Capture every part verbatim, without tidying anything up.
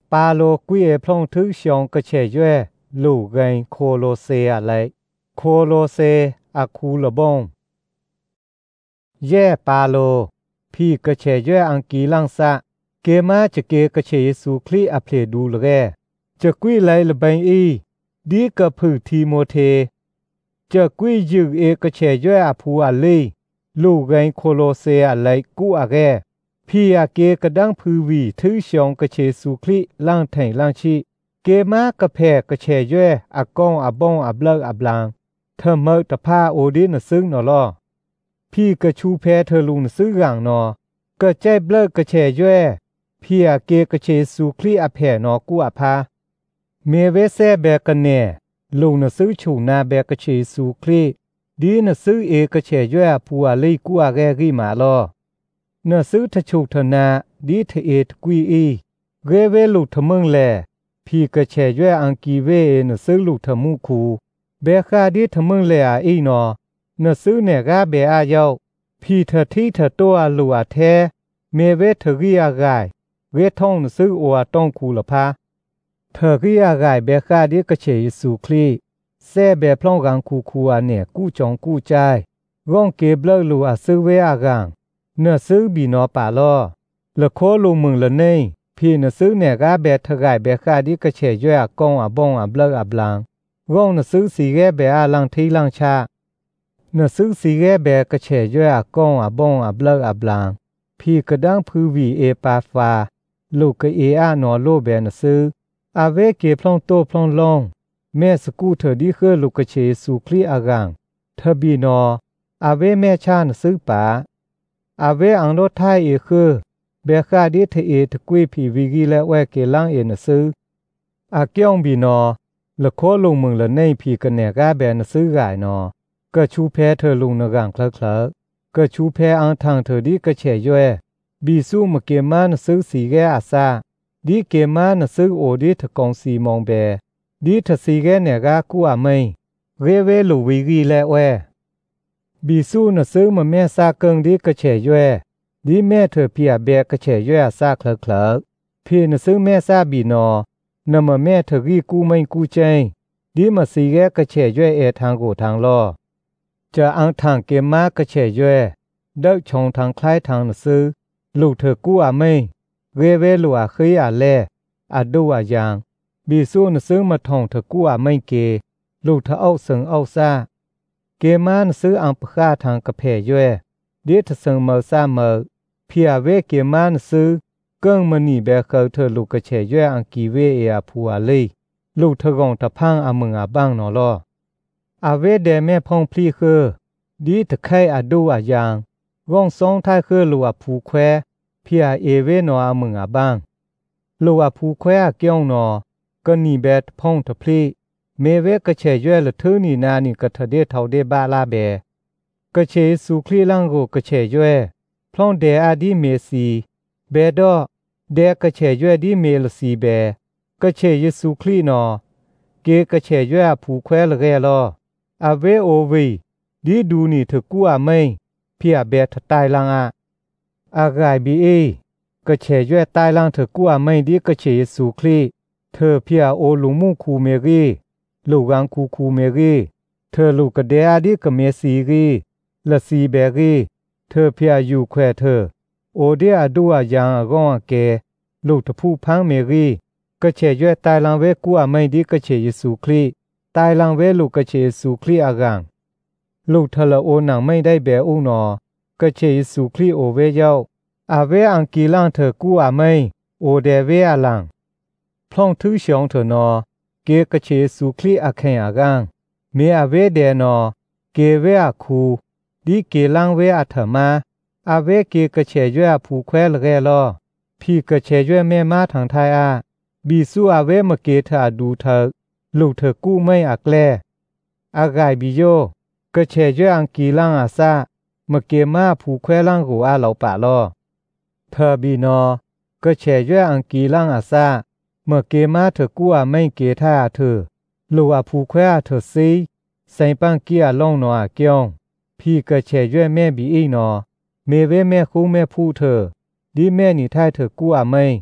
ปาโลกุยเอพลงทึกชองกระเฉยย่ลูกไงโคโลเซอะไรโคโลเซอาคูละบงแย่ปาโลพี่กระเฉยย่อังกีลังซะเกมาจะเกกระเฉยเยซูคริสต์อเพลดูละแกจะกุยไลละเบงอีดีกะผือทีโมเทจะกุยยึกเอกระเฉยย่อาภูอาลีลูกไงโคโลเซอะไรกูอาแกพี่อาเกกระดังพือวีทึกชองกระเฉยสุคลิล่างแถงล่างชีเกมากระแพกกระเฉยย่อากองอาบองอาบเลิกอาบลางเธอเมื่อตะผ้าโอดินซึ่งนอลอพี่กระชูแพเธอลุงซื้ออย่างนอก็ใจเลิกกระเฉยย่พี่อาเกกระเฉยสุคลิอาแผ่นอกูอาพาเมเวเซแบกันเน่ลุงนซื้อชูนาแบกระเฉยสุคลิดีนซื้อเอกระเฉยย่ผัวลีกูอาแกกีมาลอเนซื้อทะชุทนาดีเทเอตกุยอีเรเวลุทมึงแลพี่กระเฉยย่อังกีเวเนซื้อลุทมุคูเบคาดีทมึงแลอาอีนอเนซื้อเนกาเบอายาวพี่เธอที่เธอตัวลัวแท้เมเวเธอรียากายเวทองซื้ออัวต้องคูละพาเธอรียากายเบคาดีกระเฉยสุคลีแซ่เบพลองกังคูคูอาเนี่ยกู้จองกู้ใจร่องเก็บเลิกลัวซื้อเวอากังเนื้อซื้อบีนอป่าลอละโคลงมึงละเนยพี่เนื้อซื้อเนี่ยกาเบทกายเบคาดีกระเฉยย่อกองอาบองอาเบลอาบลางร่องเนื้อซื้อสีแกเบอาลังทีลังชาเนื้อซื้อสีแกเบกระเฉยย่อกองอาบองอาเบลอาบลางพี่กระดังพือวีเอปาฟาลูกกเออานอโลเบเนื้อซื้ออาเวเก็บพลองโตพลองลองแม่สกูเธอดีเคอลูกกระเฉยสุคลีอากังเธอบีนออาเวแม่ชาเนื้อซื้อป่าอาเวอังโลไทยเอคือเบคาดิเทเอทกุยพีวิกีและแวเกลังเอนซื้ออาเกียงบีนอละโคลงมึงละในพีกันแนกาแบนซื้อกายนอก็ชูแพเธอลุงนกังคลักคลักก็ชูแพอังทางเธอดีก็เฉยย่บีสู้มาเกมานซื้อสีแกอาซาดีเกมานซื้อโอดีทกองสีมองเบดีทสีแกเนกากูอาไม่เรเวลูวิกีและแวบีสู้นซื้อมาแม่ซาเกิงดีกระเฉยย่ดีแม่เธอเพียเบกระเฉยย่ซาคลักคลักพี่นซื้อแม่ซาบีนอนำมาแม่เธอรีกูไม่กูใจดีมาสีแกกระเฉยย่เอทางกูทางลอจะอังทางเกมมากระเฉยย่เดิกชงทางคล้ายทางนซื้อลูกเธอกูอาไม่เรเวลูอาเคยอาแลอาดูอายังบีสู้นซื้อมาทองเธอกูอาไม่เกลูกเธอเอาเสิงเอาซาเกมานซื้ออังปะค่าทางกระเพยย่เดียทเสิงเมอซาเมอเพียเวเกมานซื้อเกิ้งมันนี่เบเคเธอลูกกระเฉยย่อังกีเวเออาพัวลีลูกเธอกองตะพังอามึงอาบังนอลออาเวเดแม่พองพลีคือดีตะไคอาดูอายังร่องสองท้ายคือลูอาผูแควเพียเอเวนออามึงอาบังลูอาผูแควอาเกียงนอก็นี่เบตพองตะพลีเมเวกระเฉยย่ละเธอนี่นานี่กะทะเดเท่าเดบาลาเบกระเฉยสุคลีลังโกกระเฉยย่พลองเดอาดีเมซีเบดอเดกระเฉยย่ดีเมลซีเบกระเฉยเยซูคลีนอเกกระเฉยย่ผูแควละแกลออาเวโอวีดีดูนี่เธอกูอาไม่เพียเบทตายลังอาอากายบีเอกระเฉยย่ตายลังเธอกูอาไม่ดีกระเฉยเยซูคลีเธอเพียโอลุงมูคูเมรีลูกังคูคูเมรีเธอลูกกระเดอาดีกะเมซีรีละซีเบรีเธอเพียอยู่แควเธอโอเดียดูอายังอากองอาเกลูกทะผู้พังเมรีก็เฉยย่ตายลังเวกูอาไม่ดีก็เฉยเยซูคลีตายลังเวลูกก็เฉยเยซูคลีอากังลูกทะละโอหนังไม่ได้แบอุนอก็เฉยเยซูคลีโอเวเย้าอาเวอังกีลังเธอกูอาไม่โอเดเวอาลังพลองทื่อชองเธอนอเกกระเชสุคลีอาแข่งอากังเมอาเวเดนอเกเวอาคูดีเกลังเวอาเถมาอาเวเกกระเชย่อผูแควละแกลอพี่กระเชย่อแม่มาทางไทยอาบีสู้อาเวมาเกเธอดูเธอลูกเธอกู้ไม่อักแลอากายบิโยกระเชย่ออังกีลังอาซามาเกมาผูแควลังกูอาเหล่าป่าลอเธอบีนอกระเชย่ออังกีลังอาซาเมื่อเกมาเธอกู้อาไม่เกท่าเธอลูอาผูแควเธอซีใส่ปังเกียล่องนออาเกียงพี่กระเชย่อแม่บีอีนอเมเวแม่คู่แม่ผู้เธอดีแม่นี่ท่าเธอกู้อาไม่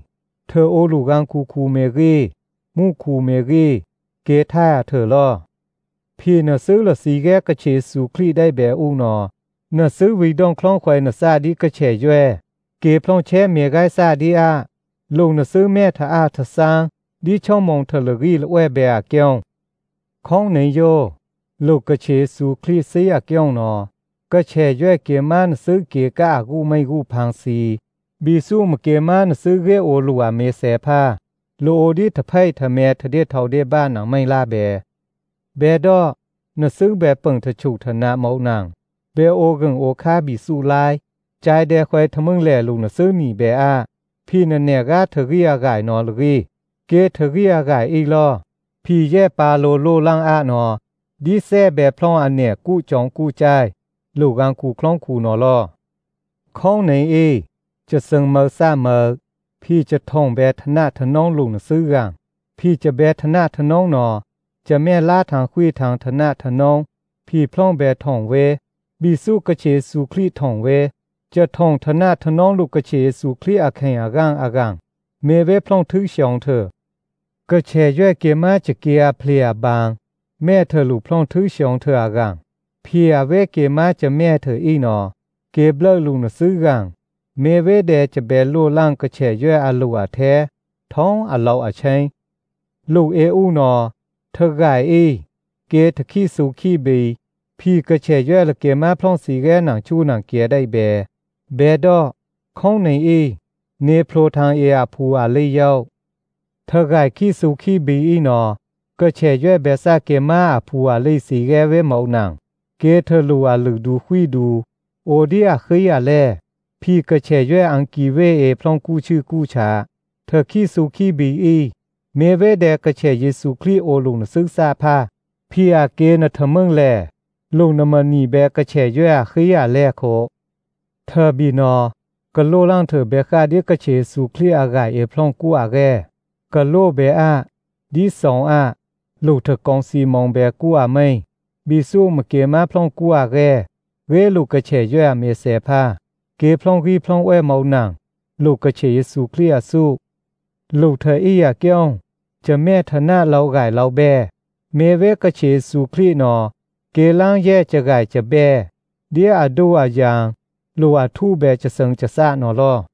เธอโอลูกังคูคูเมรีมูคูเมรีเกท่าเธอลอพี่เนซื้อละสีแกกระเชสูคลีได้แบอูนอเนซื้อวีดองคล้องควายเนซาดีกระเฉยย่เกพลองแช่เมียไกซาดีอาลงเนซื้อแม่ทาอาทะซางดีช่องมองเธอลรีละแวแบอาเกียงข้องในโยลูกกระเชสูคลีซีอาเกียงนอกระเฉยย่เกมันซื้อเกกะอากูไม่กูพังซีบีสู้มเกมันซื้อเรโอลัวเมเสพาโลโอดีทะไพทะเมทะเดเท่าเดบ้านหนังไม่ลาแบเบดอนซื้อแบบเปิงทะฉุทนะเมาหนังเบโอกึงโอคาบีสู้ลายใจแดควายทะมึงแหล่ลุงนซื้อหนีเบอาพี่นเนกาทะเรียกายนอลรีเกทะเรียกายอีลอพี่แย่ปาโลโลลังอานอดีแซ่แบบพลองอันเนกู้จองกู้ใจลูกังกูคล้องคูนอลอข้องในเอจะซึงเมอซาเมอพี่จะท่องแบทนาทน้องลุงนซื้อกังพี่จะแบทนาทน้องนอจะแม่ลาทางคุยทางทนาทน้องพี่พล่องแบท่องเวบีสู้กระเชสูคลีท่องเวจะท่องทนาทน้องลูกกระเชสูคลีอาแข่งอากังอากังเมเวพล่องทึกชองเธอกระเชย่เกมาจะเกียเพลียบางแม่เธอลูกพล่องทึกชองเธออากังพี่อาเวเกมาจะแม่เธออีนอเกเบลลุงนซื้อกังเมเวเดจะเบลโลล่างกระเชย่อาลูอาแท้ท้องอาเลาอาเชงลูกเออูนอเธอไก่อีเกทขี้สูขี้บีพี่กระเฉยย่ละเกมาพล่องสีแกหนังชูหนังเกียได้เบเบดอข้องในอีเนโปรทางเออาพูอาเลยยาวเธอไก่ขี้สูขี้บีอีนอกระเฉยย่เบซาเกมาอาพูอาเลยสีแกเวเมาหนังเกเธอลูอาลึกดูคุยดูโอดีอาเคยอาแลพี่กระเฉยย่อังกีเวเอพล่องกู้ชื่อกู้ชาเธอขี้สูขี้บีอีเมเวเดกระเชยเยซูคริโอลุงนซึกซาพาพี่อาเกนทะมึงแลลุงนมนีเบกระเชยเยอะขี้อาแลโคเธอบีนอกะโลลังเธอเบคาเดียกระเชยซูคริอากาเอพลองกูอาแกกะโลเบอาดีสองอาลูกเธอกองซีมองเบกูอาไม่บีสู้มเกมาพลองกูอาแกเวลูกกระเชยเยอะเมเสพาเกพลองรีพลองเอเมาหนังลูกกระเชยเยซูคริอาสู้ลูกเธออีอาเกียงจะแม่ทนาเราไก่เราแบเมเวกะเชสูคลีนอเกลังแย่จะไก่จะแบเดียอดูอายังลูอาทูแบจะเซิงจะซะนอลอ